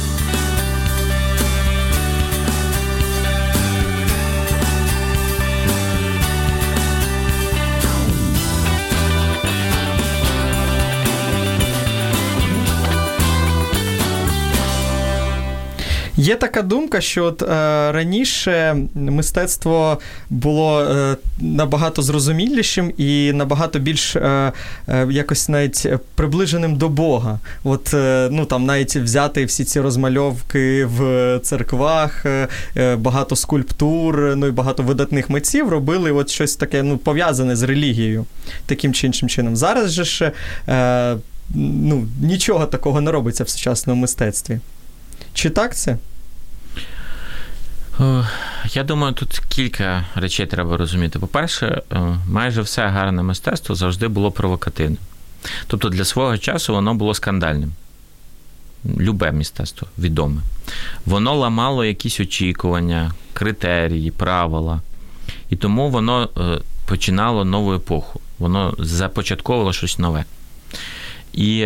Є така думка, що от, раніше мистецтво було набагато зрозумілішим і набагато більш якось навіть приближеним до Бога. От, ну, там навіть взяти всі ці розмальовки в церквах, багато скульптур, ну і багато видатних митців робили от щось таке, ну, пов'язане з релігією, таким чи іншим чином. Зараз же ж ну, нічого такого не робиться в сучасному мистецтві. Чи так це? Я думаю, тут кілька речей треба розуміти. По-перше, майже все гарне мистецтво завжди було провокативним. Тобто для свого часу воно було скандальним. Любе мистецтво, відоме. Воно ламало якісь очікування, критерії, правила. І тому воно починало нову епоху. Воно започатковувало щось нове. І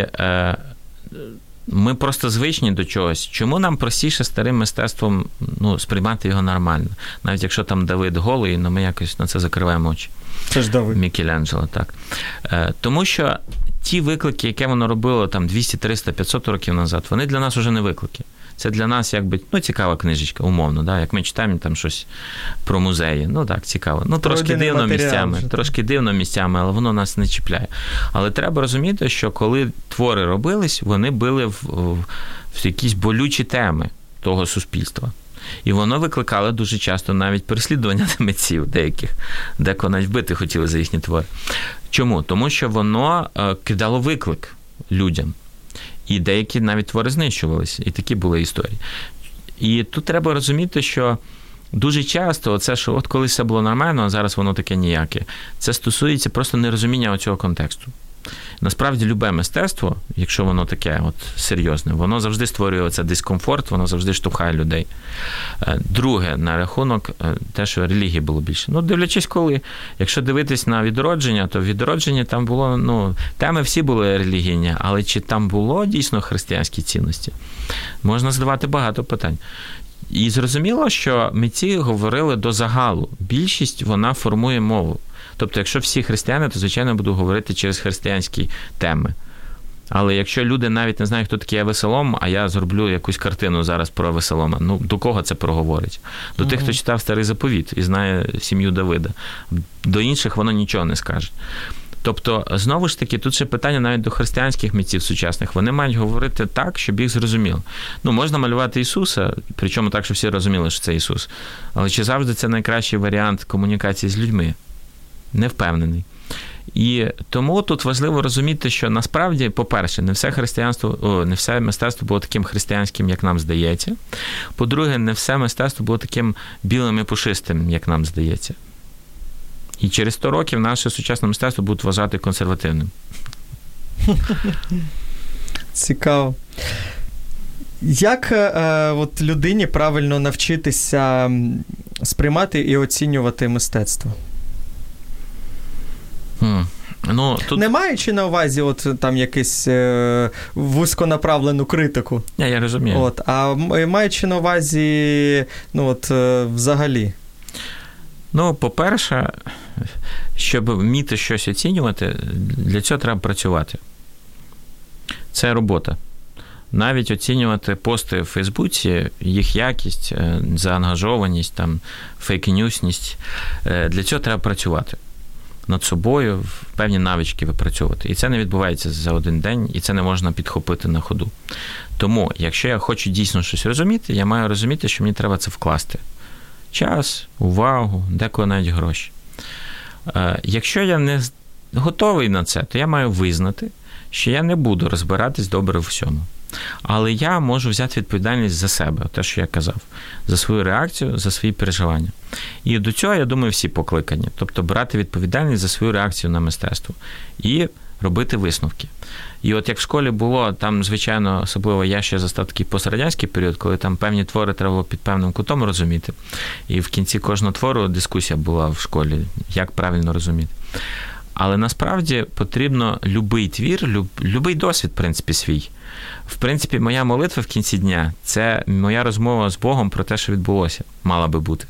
ми просто звичні до чогось. Чому нам простіше старим мистецтвом сприймати його нормально? Навіть якщо там Давид голий, ми якось на це закриваємо очі. Це ж Давид. Мікеланджело, так. Тому що ті виклики, які воно робило там 200, 300, 500 років назад, вони для нас вже не виклики. Це для нас якби, цікава книжечка, умовно, да? Як ми читаємо там щось про музеї. Так, цікаво. Трошки дивно місцями, але воно нас не чіпляє. Але треба розуміти, що коли твори робились, вони били в якісь болючі теми того суспільства. І воно викликало дуже часто навіть переслідування митців деяких, декого навіть вбити хотіли за їхні твори. Чому? Тому що воно кидало виклик людям. І деякі навіть твори знищувалися. І такі були історії. І тут треба розуміти, що дуже часто оце, що от колись все було нормально, а зараз воно таке ніяке, це стосується просто нерозуміння цього контексту. Насправді, любе мистецтво, якщо воно таке серйозне, воно завжди створює оце дискомфорт, воно завжди штовхає людей. Друге, на рахунок те, що релігії було більше. Дивлячись коли. Якщо дивитись на відродження, то в відродженні там було, теми всі були релігійні, але чи там було дійсно християнські цінності? Можна задавати багато питань. І зрозуміло, що митці говорили до загалу. Більшість, вона формує мову. Тобто, якщо всі християни, то, звичайно, буду говорити через християнські теми. Але якщо люди навіть не знають, хто такий Авесолом, а я зроблю якусь картину зараз про Авесолома, до кого це проговорить? До тих, хто читав Старий Заповіт і знає сім'ю Давида. До інших воно нічого не скаже. Тобто, знову ж таки, тут ще питання навіть до християнських митців сучасних. Вони мають говорити так, щоб їх зрозуміло. Можна малювати Ісуса, причому так, щоб всі розуміли, що це Ісус. Але чи завжди це найкращий варіант комунікації з людьми? Не впевнений. І тому тут важливо розуміти, що насправді, по-перше, не все мистецтво було таким християнським, як нам здається. По-друге, не все мистецтво було таким білим і пушистим, як нам здається. І через 100 років наше сучасне мистецтво будуть вважати консервативним. Цікаво. Як людині правильно навчитися сприймати і оцінювати мистецтво? Тут... Не маючи на увазі там якусь вузьконаправлену критику. Я розумію. А маючи на увазі, взагалі. По-перше, щоб вміти щось оцінювати, для цього треба працювати. Це робота. Навіть оцінювати пости в Фейсбуці, їх якість, заангажованість, фейк-ньюсність, для цього треба працювати. Над собою, певні навички випрацьовувати. І це не відбувається за один день, і це не можна підхопити на ходу. Тому, якщо я хочу дійсно щось розуміти, я маю розуміти, що мені треба це вкласти. Час, увагу, деколи навіть гроші. Якщо я не готовий на це, то я маю визнати, що я не буду розбиратись добре в всьому. Але я можу взяти відповідальність за себе, те, що я казав, за свою реакцію, за свої переживання. І до цього, я думаю, всі покликані. Тобто брати відповідальність за свою реакцію на мистецтво і робити висновки. І як в школі було, там, звичайно, особливо я ще застав такий пострадянський період, коли там певні твори треба було під певним кутом розуміти. І в кінці кожного твору дискусія була в школі, як правильно розуміти. Але насправді потрібно любий твір, любий досвід, в принципі, свій. В принципі, моя молитва в кінці дня – це моя розмова з Богом про те, що відбулося, мала би бути.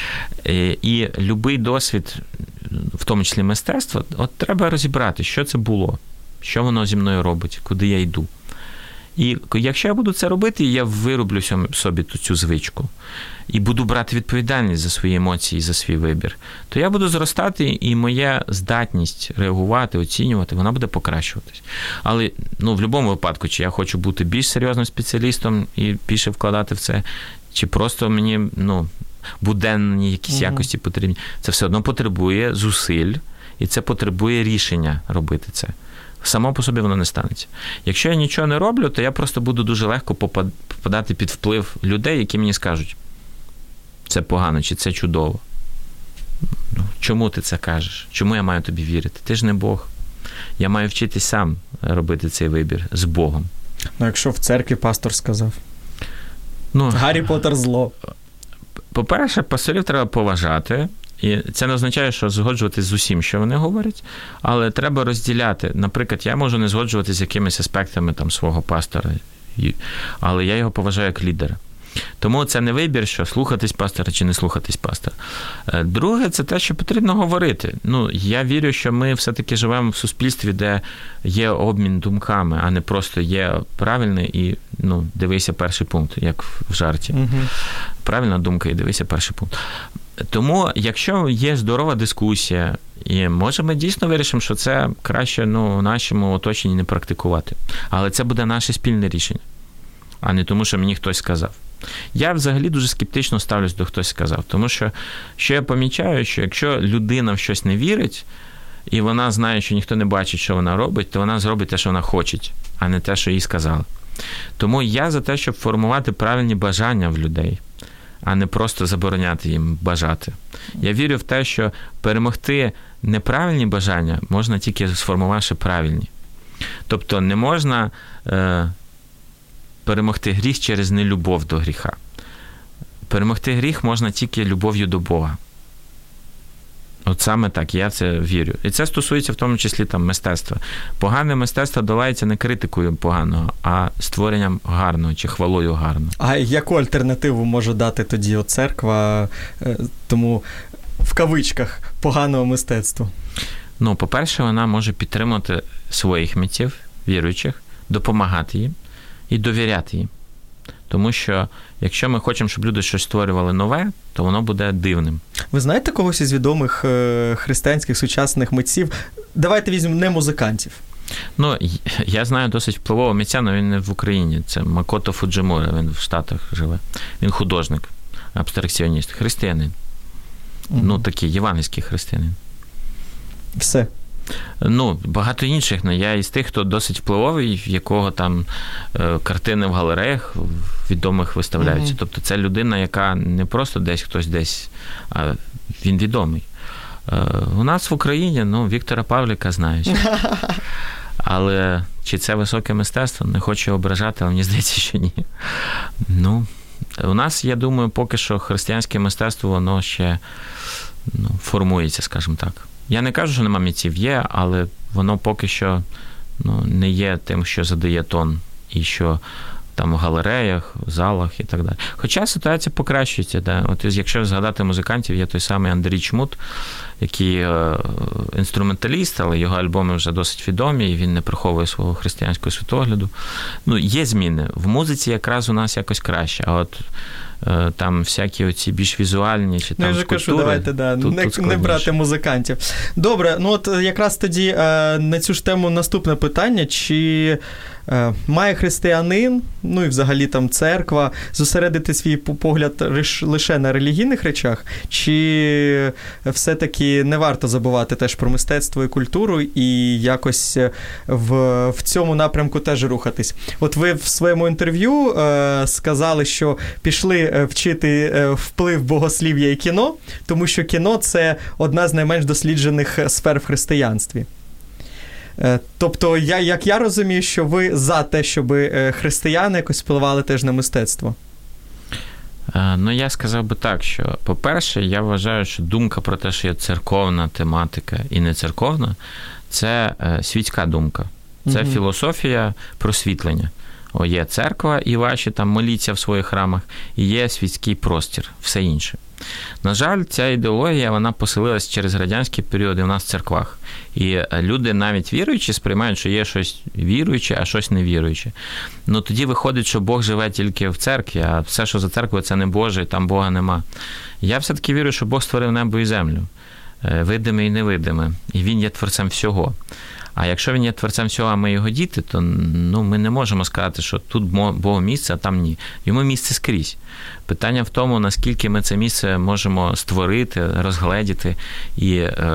І любий досвід, в тому числі мистецтва, треба розібрати, що це було, що воно зі мною робить, куди я йду. І якщо я буду це робити, я вироблю собі цю звичку і буду брати відповідальність за свої емоції, за свій вибір, то я буду зростати, і моя здатність реагувати, оцінювати, вона буде покращуватись. Але, в будь-якому випадку, чи я хочу бути більш серйозним спеціалістом і більше вкладати в це, чи просто мені, буденні якісь якості потрібні, це все одно потребує зусиль, і це потребує рішення робити це. Само по собі воно не станеться. Якщо я нічого не роблю, то я просто буду дуже легко попадати під вплив людей, які мені скажуть, це погано, чи це чудово. Чому ти це кажеш? Чому я маю тобі вірити? Ти ж не Бог. Я маю вчитись сам робити цей вибір з Богом. Ну, якщо в церкві пастор сказав. Гаррі Поттер зло. По-перше, пасторів треба поважати. І це не означає, що згоджуватись з усім, що вони говорять, але треба розділяти. Наприклад, я можу не згоджуватись з якимись аспектами там свого пастора, але я його поважаю як лідера. Тому це не вибір, що слухатись пастора чи не слухатись пастора. Друге, це те, що потрібно говорити. Я вірю, що ми все-таки живемо в суспільстві, де є обмін думками, а не просто є правильний і, дивися перший пункт, як в жарті. Угу. Правильна думка і дивися перший пункт. Тому, якщо є здорова дискусія, і може ми дійсно вирішимо, що це краще в нашому оточенні не практикувати. Але це буде наше спільне рішення, а не тому, що мені хтось сказав. Я взагалі дуже скептично ставлюсь до хтось сказав, тому що я помічаю, що якщо людина в щось не вірить, і вона знає, що ніхто не бачить, що вона робить, то вона зробить те, що вона хоче, а не те, що їй сказали. Тому я за те, щоб формувати правильні бажання в людей, а не просто забороняти їм бажати. Я вірю в те, що перемогти неправильні бажання можна тільки сформувавши правильні. Тобто не можна перемогти гріх через нелюбов до гріха. Перемогти гріх можна тільки любов'ю до Бога. От саме так, я в це вірю. І це стосується в тому числі мистецтва. Погане мистецтво долається не критикою поганого, а створенням гарного чи хвалою гарного. А яку альтернативу може дати тоді церква тому, в кавичках, поганого мистецтва? По-перше, вона може підтримати своїх митців, віруючих, допомагати їм і довіряти їм. Тому що, якщо ми хочемо, щоб люди щось створювали нове, то воно буде дивним. Ви знаєте когось із відомих християнських сучасних митців? Давайте візьмемо не музикантів. Я знаю досить впливового митця, але він не в Україні. Це Макото Фуджимура, він в Штатах живе. Він художник, абстракціоніст, християнин. Такий євангельський християнин. Все. Багато інших. Я із тих, хто досить впливовий, в якого там картини в галереях відомих виставляються. Mm-hmm. Тобто це людина, яка не просто хтось десь, а він відомий. У нас в Україні, Віктора Павліка знають. Але чи це високе мистецтво? Не хочу ображати, але мені здається, що ні. У нас, я думаю, поки що християнське мистецтво, воно ще формується, скажімо так. Я не кажу, що нема митців, є, але воно поки що не є тим, що задає тон, і що там в галереях, в залах і так далі. Хоча ситуація покращується. Да? От якщо згадати музикантів, є той самий Андрій Чмут, який інструменталіст, але його альбоми вже досить відомі, і він не приховує свого християнського світогляду. Є зміни. В музиці якраз у нас якось краще, а от там всякі оці більш візуальні, чи там скульптури. Кажу, давайте, не брати музикантів. Добре, от якраз тоді на цю ж тему наступне питання, чи має християнин, і взагалі там церква, зосередити свій погляд лише на релігійних речах, чи все-таки не варто забувати теж про мистецтво і культуру і якось в цьому напрямку теж рухатись? От ви в своєму інтерв'ю сказали, що пішли вчити вплив богослів'я і кіно, тому що кіно – це одна з найменш досліджених сфер в християнстві. Тобто, як я розумію, що ви за те, щоб християни якось впливали теж на мистецтво? Я сказав би так, що, по-перше, я вважаю, що думка про те, що є церковна тематика і не церковна, це світська думка. Це філософія просвітлення. Є церква, і ваші там моліться в своїх храмах, і є світський простір, все інше. На жаль, ця ідеологія, вона поселилась через радянський період і в нас в церквах. І люди, навіть віруючі, сприймають, що є щось віруюче, а щось невіруюче. Тоді виходить, що Бог живе тільки в церкві, а все, що за церквою, це не Боже, і там Бога нема. Я все-таки вірю, що Бог створив небо і землю, видиме і невидиме, і Він є творцем всього. А якщо він є творцем всього, а ми його діти, то ми не можемо сказати, що тут Богу місце, а там ні. Йому місце скрізь. Питання в тому, наскільки ми це місце можемо створити, розгледіти і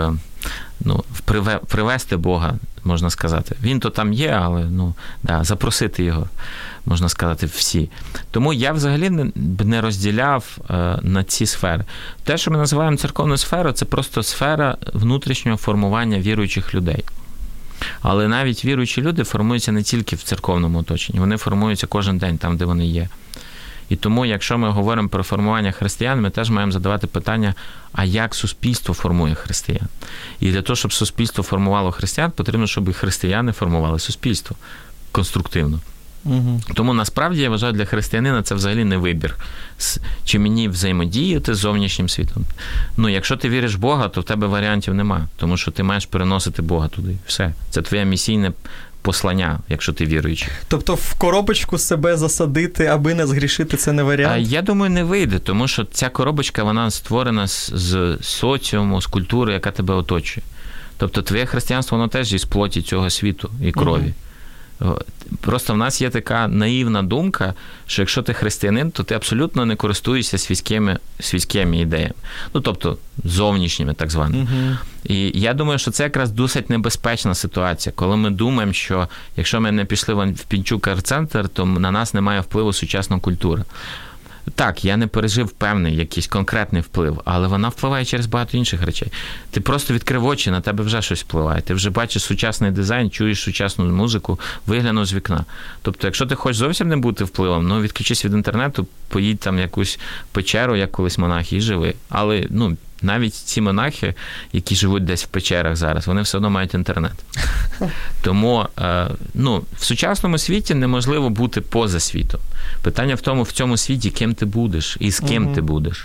привести Бога, можна сказати. Він то там є, але запросити його, можна сказати, всі. Тому я взагалі не розділяв на ці сфери. Те, що ми називаємо церковною сферою, це просто сфера внутрішнього формування віруючих людей. Але навіть віруючі люди формуються не тільки в церковному оточенні, вони формуються кожен день там, де вони є. І тому, якщо ми говоримо про формування християн, ми теж маємо задавати питання, а як суспільство формує християн? І для того, щоб суспільство формувало християн, потрібно, щоб і християни формували суспільство конструктивно. Угу. Тому, насправді, я вважаю, для християнина це взагалі не вибір. Чи мені взаємодіяти з зовнішнім світом? Якщо ти віриш в Бога, то в тебе варіантів нема, тому що ти маєш переносити Бога туди. Все. Це твоє місійне послання, якщо ти віруючий. Тобто в коробочку себе засадити, аби не згрішити, це не варіант? Я думаю, не вийде, тому що ця коробочка, вона створена з соціуму, з культури, яка тебе оточує. Тобто твоє християнство, воно теж із плоті цього світу і крові. Угу. Просто в нас є така наївна думка, що якщо ти християнин, то ти абсолютно не користуєшся світськими ідеями. Тобто зовнішніми, так званими. Угу. І я думаю, що це якраз досить небезпечна ситуація, коли ми думаємо, що якщо ми не пішли в Пінчук арт-центр, то на нас немає впливу сучасна культура. Так, я не пережив певний якийсь конкретний вплив, але вона впливає через багато інших речей. Ти просто відкрив очі, на тебе вже щось впливає. Ти вже бачиш сучасний дизайн, чуєш сучасну музику, виглянув з вікна. Тобто, якщо ти хочеш зовсім не бути впливом, відключись від інтернету, поїдь там в якусь печеру, як колись монахи, і живи. Але, навіть ці монахи, які живуть десь в печерах зараз, вони все одно мають інтернет. Тому, в сучасному світі неможливо бути поза світом. Питання в тому, в цьому світі, ким ти будеш і з ким ти будеш.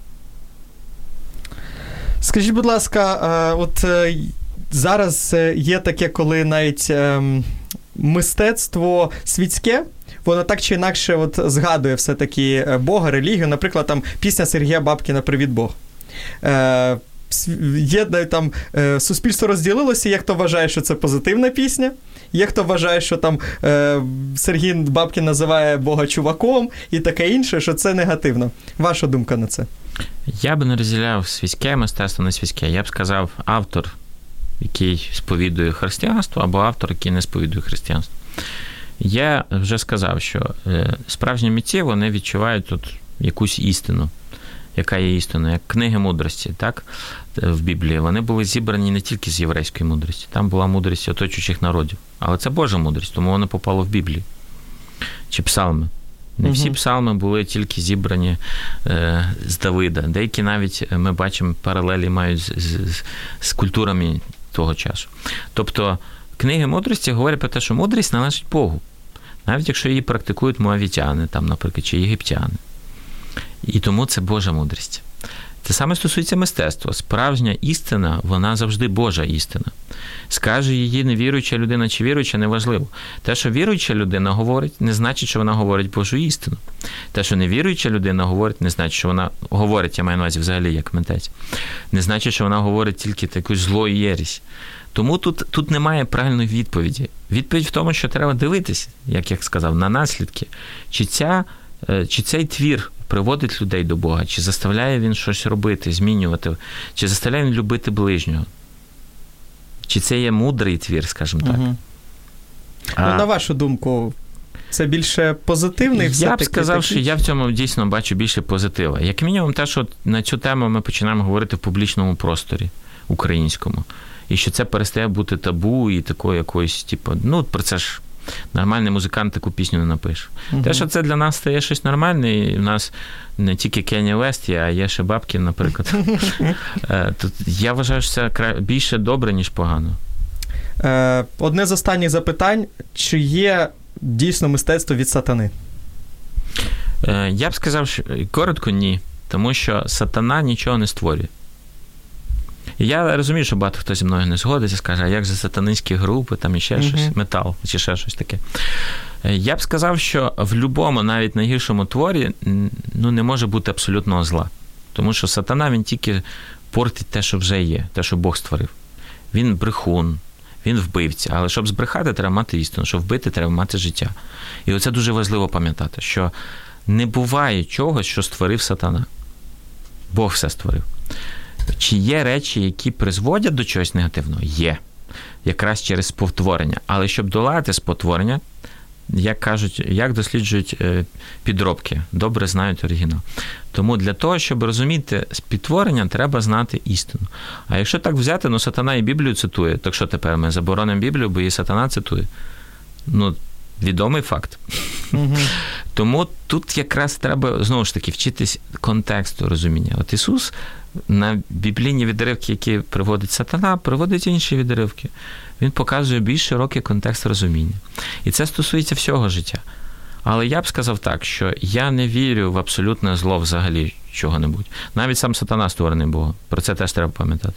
Скажіть, будь ласка, зараз є таке, коли навіть мистецтво світське, воно так чи інакше згадує все-таки Бога, релігію. Наприклад, там пісня Сергія Бабкіна «Привіт, Бог». Є там суспільство розділилося, є хто вважає, що це позитивна пісня, є хто вважає, що там Сергій Бабкін називає Бога чуваком і таке інше, що це негативно. Ваша думка на це? Я б не розділяв світське мистецтво, не світське. Я б сказав, автор, який сповідує християнство, або автор, який не сповідує християнство. Я вже сказав, що справжні митці, вони відчувають тут якусь істину. Яка є істина, як книги мудрості, так, в Біблії, вони були зібрані не тільки з єврейської мудрості, там була мудрість оточуючих народів, але це Божа мудрість, тому воно попало в Біблію. Чи псалми. Не всі псалми були тільки зібрані з Давида, деякі навіть, ми бачимо, паралелі мають з культурами того часу. Тобто, книги мудрості говорять про те, що мудрість належить Богу, навіть якщо її практикують моавітяни, там, наприклад, чи єгиптяни. І тому це Божа мудрість. Це саме стосується мистецтва. Справжня істина, вона завжди Божа істина. Скаже її невіруюча людина чи віруюча, неважливо. Те, що віруюча людина говорить, не значить, що вона говорить Божу істину. Те, що невіруюча людина говорить, не значить, що вона говорить, я маю на увазі взагалі як митець, не значить, що вона говорить тільки таку зло і єресь. Тому тут немає правильної відповіді. Відповідь в тому, що треба дивитися, як я сказав, на наслідки. Чи цей твір приводить людей до Бога, чи заставляє він щось робити, змінювати, чи заставляє він любити ближнього. Чи це є мудрий твір, скажімо так. Угу. На вашу думку, це більше позитивний? Я б сказав, що я в цьому дійсно бачу більше позитива. Як мінімум те, що на цю тему ми починаємо говорити в публічному просторі українському. І що це перестає бути табу і такою якоюсь, про це ж нормальний музикант таку пісню не напише. Uh-huh. Те, що це для нас стає щось нормальне, і в нас не тільки Кенні Вест є, а є ще Бабкін, наприклад. Тут я вважаю, що це більше добре, ніж погано. Одне з останніх запитань. Чи є дійсно мистецтво від сатани? Я б сказав, що коротко ні. Тому що сатана нічого не створює. Я розумію, що багато хто зі мною не згодиться, скаже, а як же сатанинські групи, там і ще щось, метал, чи ще щось таке. Я б сказав, що в будь-якому, навіть найгіршому творі, не може бути абсолютного зла. Тому що сатана, він тільки портить те, що вже є, те, що Бог створив. Він брехун, він вбивця. Але щоб збрехати, треба мати істину, щоб вбити, треба мати життя. І оце дуже важливо пам'ятати, що не буває чогось, що створив сатана. Бог все створив. Чи є речі, які призводять до чогось негативного? Є. Якраз через спотворення. Але щоб долати спотворення, як кажуть, як досліджують підробки, добре знають оригінал. Тому для того, щоб розуміти спотворення, треба знати істину. А якщо так взяти, сатана і Біблію цитує, так що тепер ми заборонимо Біблію, бо і сатана цитує? Відомий факт. Угу. Тому тут якраз треба, знову ж таки, вчитись контексту розуміння. От Ісус на біблійні відривки, які приводить сатана, приводить інші відривки. Він показує більш широкий контекст розуміння. І це стосується всього життя. Але я б сказав так, що я не вірю в абсолютне зло взагалі чого-небудь. Навіть сам сатана створений Богом. Про це теж треба пам'ятати.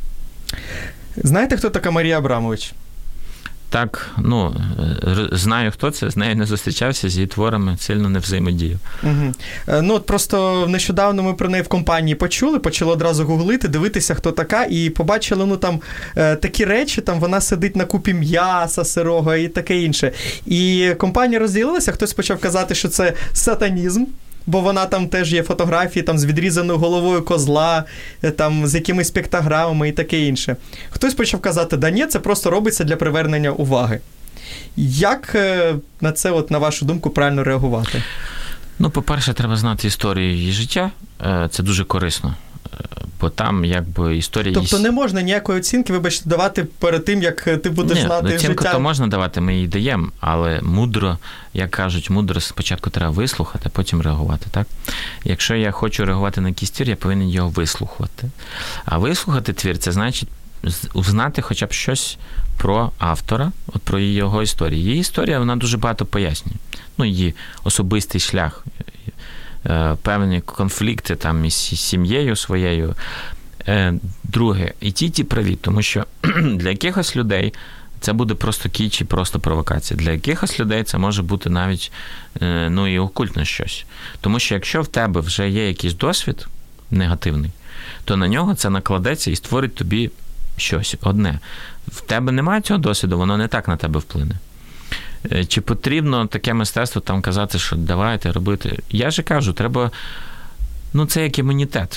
Знаєте, хто така Марія Абрамович? Так, знаю, хто це, з нею не зустрічався, з її творами сильно не взаємодіяв. Угу. Просто нещодавно ми про неї в компанії почали одразу гуглити, дивитися, хто така, і побачили, такі речі, там вона сидить на купі м'яса сирого і таке інше. І компанія розділилася, хтось почав казати, що це сатанізм, бо вона там теж є фотографії там, з відрізаною головою козла, там, з якимись піктограмами і таке інше. Хтось почав казати, да ні, це просто робиться для привернення уваги. Як на це, на вашу думку, правильно реагувати? По-перше, треба знати історію її життя. Це дуже корисно. Бо там, історія... Тобто не можна ніякої оцінки, вибачте, давати перед тим, як ти будеш знати життя? Оцінку то можна давати, ми її даємо, але мудро, як кажуть, спочатку треба вислухати, а потім реагувати, так? Якщо я хочу реагувати на якийсь твір, я повинен його вислухати. А вислухати твір – це значить узнати хоча б щось про автора, про його історію. Її історія, вона дуже багато пояснює. Її особистий шлях, певні конфлікти там із сім'єю своєю. Друге, і ті праві, тому що для якихось людей це буде просто кіч і просто провокація. Для якихось людей це може бути навіть і окультне щось. Тому що якщо в тебе вже є якийсь досвід негативний, то на нього це накладеться і створить тобі щось одне. В тебе немає цього досвіду, воно не так на тебе вплине. Чи потрібно таке мистецтво там казати, що давайте робити? Я же кажу, треба... це як імунітет.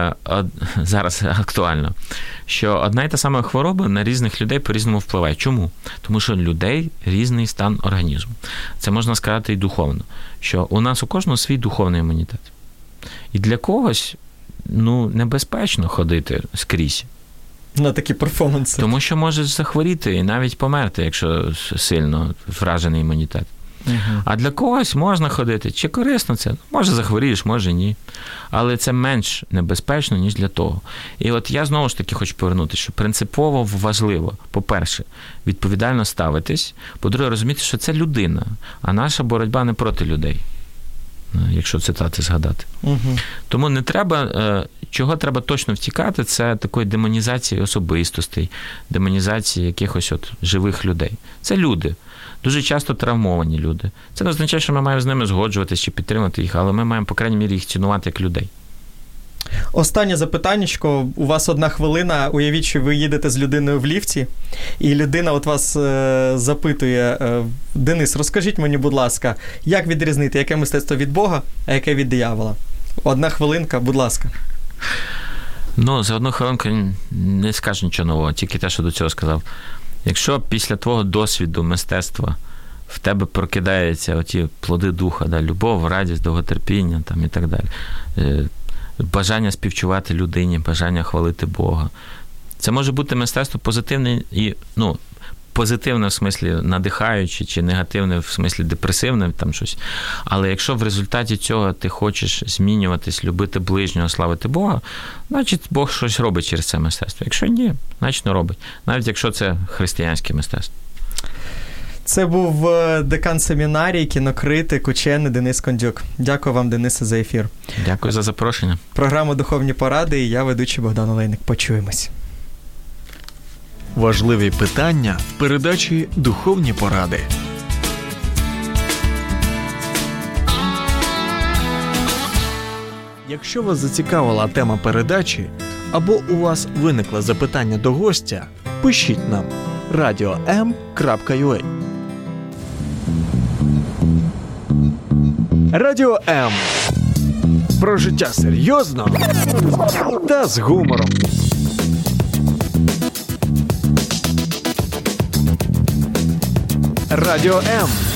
Зараз актуально. Що одна і та сама хвороба на різних людей по-різному впливає. Чому? Тому що людей різний стан організму. Це можна сказати і духовно. Що у нас у кожного свій духовний імунітет. І для когось, небезпечно ходити скрізь. На такі перформанси. Тому що може захворіти і навіть померти, якщо сильно вражений імунітет. Uh-huh. А для когось можна ходити. Чи корисно це? Може захворієш, може ні. Але це менш небезпечно, ніж для того. І от я знову ж таки хочу повернутися, що принципово важливо, по-перше, відповідально ставитись, по-друге, розуміти, що це людина, а наша боротьба не проти людей. Якщо цитати згадати. Uh-huh. Тому не треба, чого треба точно втікати, це такої демонізації особистостей, демонізації якихось живих людей. Це люди. Дуже часто травмовані люди. Це не означає, що ми маємо з ними згоджуватися чи підтримати їх, але ми маємо, по крайній мірі, їх цінувати як людей. Останнє запитаннячко. У вас 1 хвилина. Уявіть, що ви їдете з людиною в ліфті, і людина вас запитує: Денис, розкажіть мені, будь ласка, як відрізнити, яке мистецтво від Бога, а яке від диявола? 1 хвилинка, будь ласка. За 1 хвилинку не скажу нічого нового, тільки те, що до цього сказав. Якщо після твого досвіду мистецтва в тебе прокидаються оті плоди духа, любов, радість, довготерпіння і так далі, бажання співчувати людині, бажання хвалити Бога. Це може бути мистецтво позитивне і, позитивне в смислі надихаюче, чи негативне в смислі депресивне, там щось. Але якщо в результаті цього ти хочеш змінюватись, любити ближнього, славити Бога, значить Бог щось робить через це мистецтво. Якщо ні, значить не робить. Навіть якщо це християнське мистецтво. Це був декан семінарії, кінокритик, учений Денис Кондюк. Дякую вам, Денисе, за ефір. Дякую за запрошення. Програма «Духовні поради» і я, ведучий Богдан Олейник. Почуємось. Важливі питання в передачі «Духовні поради». Якщо вас зацікавила тема передачі або у вас виникло запитання до гостя, пишіть нам radio.m.ua. Радіо М. Про життя серйозно та з гумором. Радіо М.